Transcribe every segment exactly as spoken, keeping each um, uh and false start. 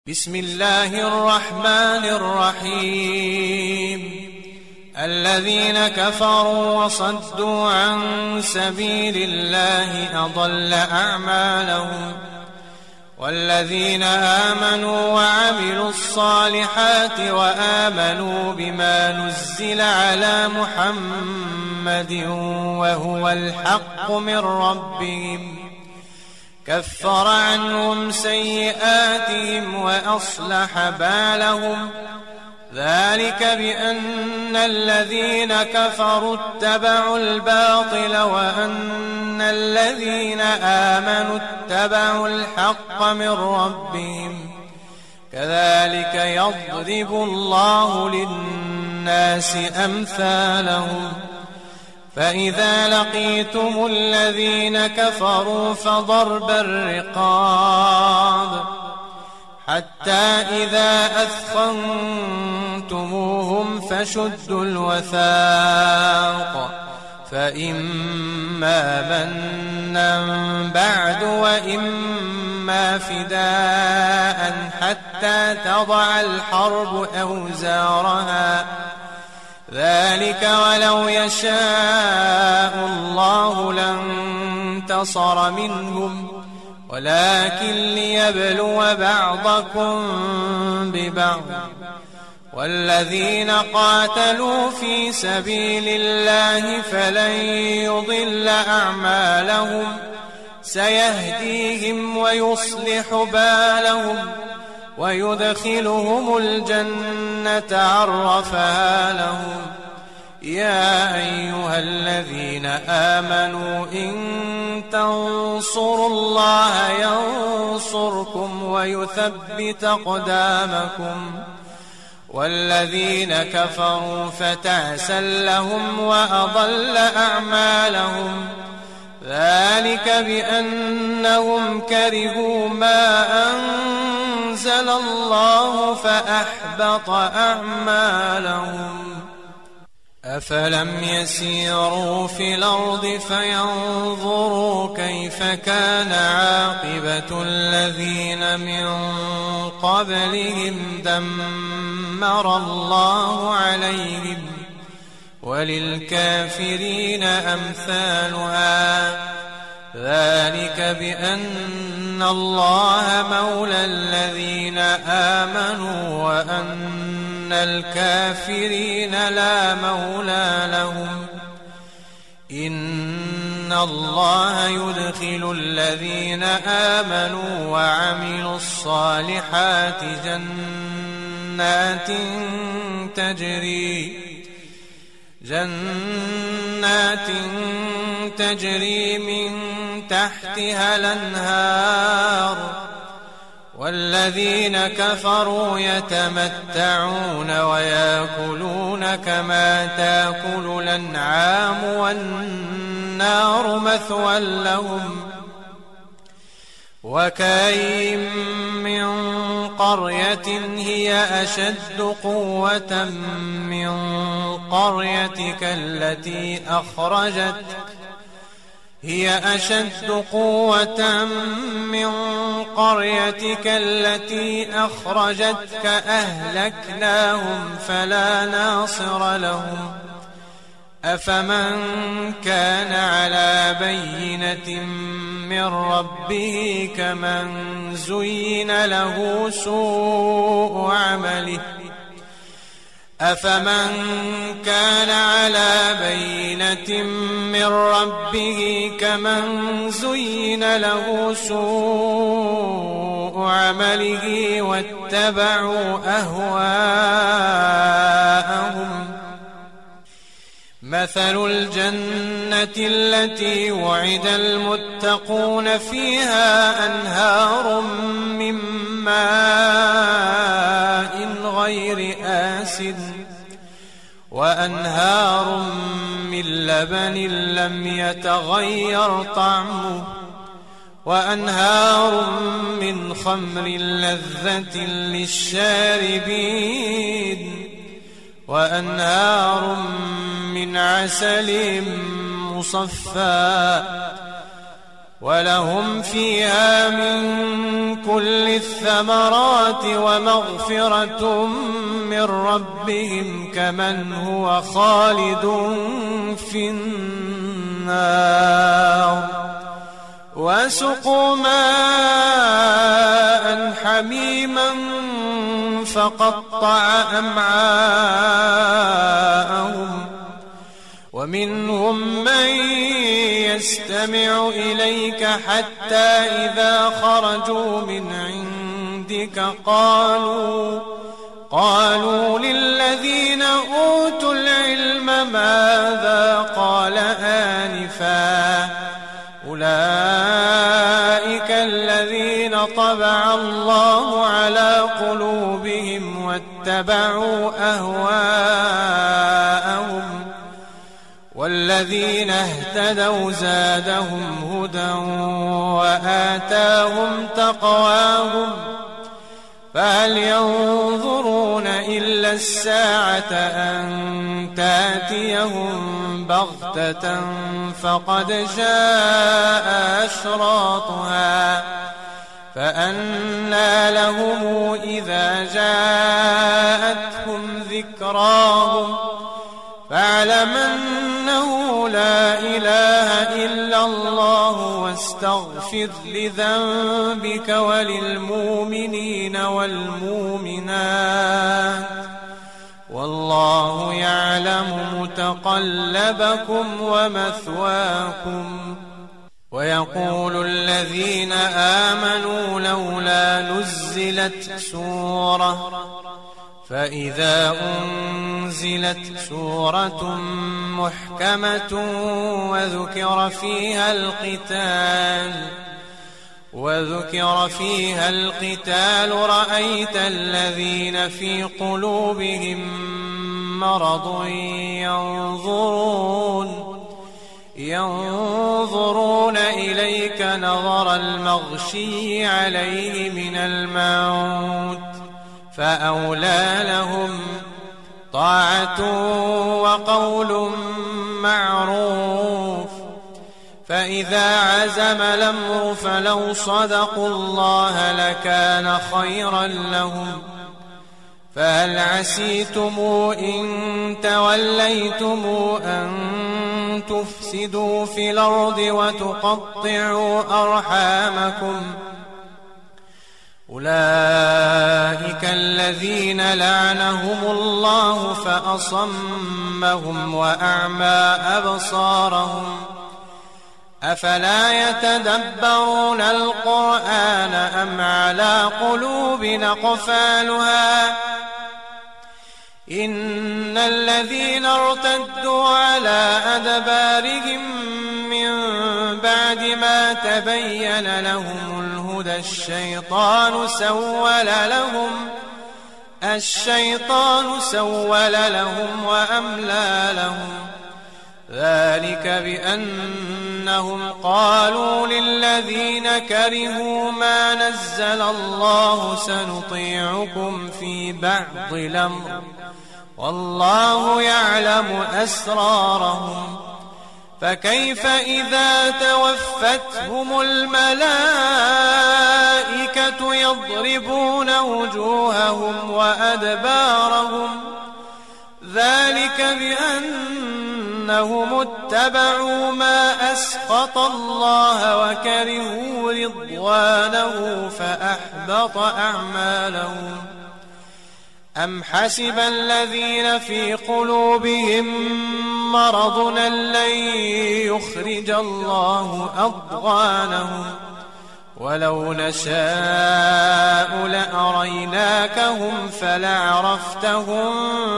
بسم الله الرحمن الرحيم الذين كفروا وصدوا عن سبيل الله أضل أعمالهم والذين آمنوا وعملوا الصالحات وآمنوا بما نزل على محمد وهو الحق من ربهم كفر عنهم سيئاتهم وأصلح بالهم ذلك بأن الذين كفروا اتبعوا الباطل وأن الذين آمنوا اتبعوا الحق من ربهم كذلك يضرب الله للناس أمثالهم فإذا لقيتم الذين كفروا فضرب الرقاب حتى إذا أثخنتموهم فشدوا الوثاق فإما منا بعد وإما فداء حتى تضع الحرب أوزارها ذلك ولو يشاء الله لانتصر منهم ولكن ليبلو بعضكم ببعض والذين قاتلوا في سبيل الله فلن يضل أعمالهم سيهديهم ويصلح بالهم ويدخلهم الجنة عرفها لهم يا أيها الذين آمنوا إن تنصروا الله ينصركم ويثبت أقدامكم والذين كفروا فتعسا لهم وأضل أعمالهم ذلك بأنهم كرهوا ما أنزل الله فأحبط أعمالهم أفلم يسيروا في الأرض فينظروا كيف كان عاقبة الذين من قبلهم دمر الله عليهم وللكافرين أمثالها ذلك بأن الله مولى الذين آمنوا وأن الكافرين لا مولى لهم إن الله يدخل الذين آمنوا وعملوا الصالحات جنات تجري جنات تجري من تحتها الأنهار والذين كفروا يتمتعون ويأكلون كما تأكل الأنعام والنار مثوى لهم وكأين من قرية هي أشد قوة من قريتك التي أخرجتك هي أشد قوة من قريتك التي أخرجتك أهلكناهم فلا ناصر لهم أفمن كان على بينة من ربه كمن زين له سوء عمله أفمن كان على بينة من ربه كمن زين له سوء عمله واتبعوا أهواءهم مثل الجنة التي وعد المتقون فيها أنهار من ماء غير آسن وأنهار من لبن لم يتغير طعمه وأنهار من خمر لذة للشاربين وأنهار من عسل مصفى ولهم فيها من كل الثمرات ومغفرة من ربهم كمن هو خالد في النار وسقوا ماء حميما فقطع أمعاءهم ومنهم من يستمع إليك حتى إذا خرجوا من عندك قالوا قالوا للذين أوتوا العلم ماذا قال آنفا أولئك الذين طبع الله على قلوبهم واتبعوا أهواءهم والذين اهتدوا زادهم هدى وآتاهم تقواهم فهل ينظرون إلا الساعة أن تأتيهم بغتة فقد جاء أشراطها فأنى لهم إذا جاءتهم ذكراهم فاعلم أنه لا إله إلا الله واستغفر لذنبك وللمؤمنين والمؤمنات والله يعلم متقلبكم ومثواكم ويقول الذين آمنوا لولا نزلت سورة فإذا أنزلت سورة محكمة وذكر فيها القتال وذكر فيها القتال رأيت الذين في قلوبهم مرض ينظرون ينظرون إليك نظر المغشي عليه من الموت فأولى لهم طاعة وقول معروف فإذا عزم الأمر فلو صدقوا الله لكان خيرا لهم فهل عسيتم إن توليتم أن تفسدوا في الأرض وتقطعوا أرحامكم أولئك الذين لعنهم الله فأصمهم وأعمى أبصارهم أفلا يتدبرون القرآن أم على قلوب أقفالها إن الذين ارتدوا على أدبارهم من بعد ما تبين لهم الهدى الشيطان سول لهم الشيطان سول لهم وأملى لهم ذلك بأنهم قالوا للذين كرهوا ما نزل الله سنطيعكم في بعض الأمر والله يعلم أسرارهم فكيف إذا توفتهم الملائكة يضربون وجوههم وأدبارهم ذلك بأنهم اتبعوا ما أسخط الله وكرهوا رضوانه فأحبط أعمالهم أم حسب الذين في قلوبهم مرض أن لن يخرج الله أضغانهم ولو نشاء لأريناكهم فلعرفتهم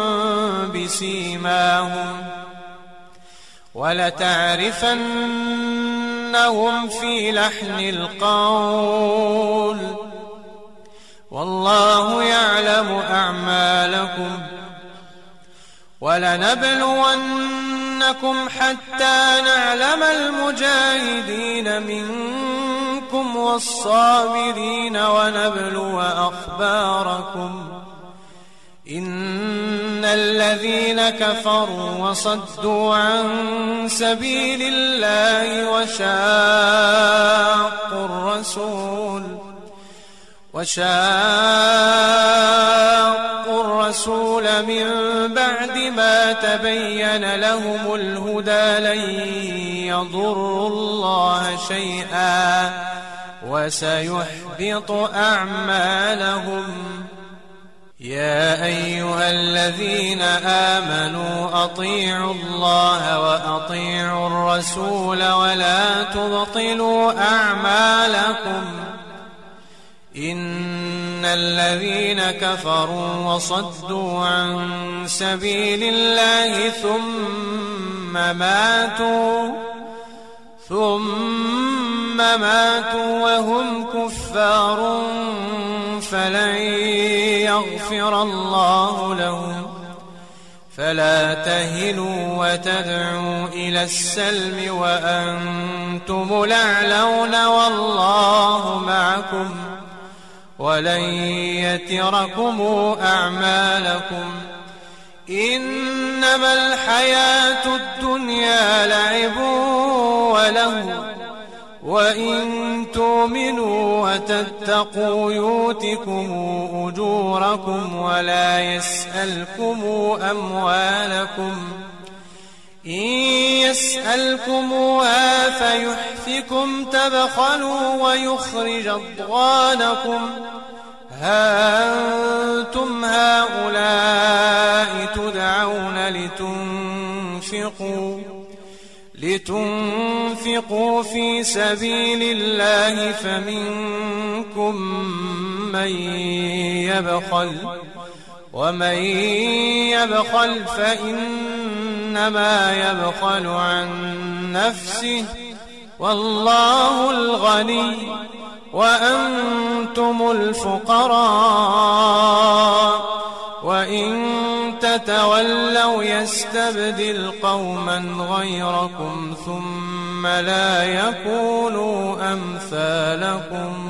بسيماهم ولتعرفنهم في لحن القول والله يعلم أعمالكم ولنبلونكم حتى نعلم المجاهدين منكم والصابرين ونبلو أخباركم إن الذين كفروا وصدوا عن سبيل الله وشاقوا الرسول وشاقوا الرسول من بعد ما تبين لهم الهدى لن يضروا الله شيئا وسيحبط أعمالهم. يا أيها الذين آمنوا أطيعوا الله وأطيعوا الرسول ولا تبطلوا أعمالكم. إن الذين كفروا وصدوا عن سبيل الله ثم ماتوا ثم ماتوا وهم كفار فلن يغفر الله لهم. فلا تهنوا وتدعوا إلى السلم وأنتم الأعلون والله معكم ولن يتركم أعمالكم. إنما الحياة الدنيا لعب وله وإن تؤمنوا وتتقوا يؤتكم أجوركم ولا يسألكم أموالكم. إن يسألكموها فيحفكم تبخلوا ويخرج أضغانكم. ها أنتم هؤلاء تدعون لتنفقوا لتنفقوا في سبيل الله فمنكم من يبخل ومن يبخل فإنما يبخل عن نفسه والله الغني وأنتم الفقراء وإن تتولوا يستبدل قوما غيركم ثم لا يكونوا أمثالكم.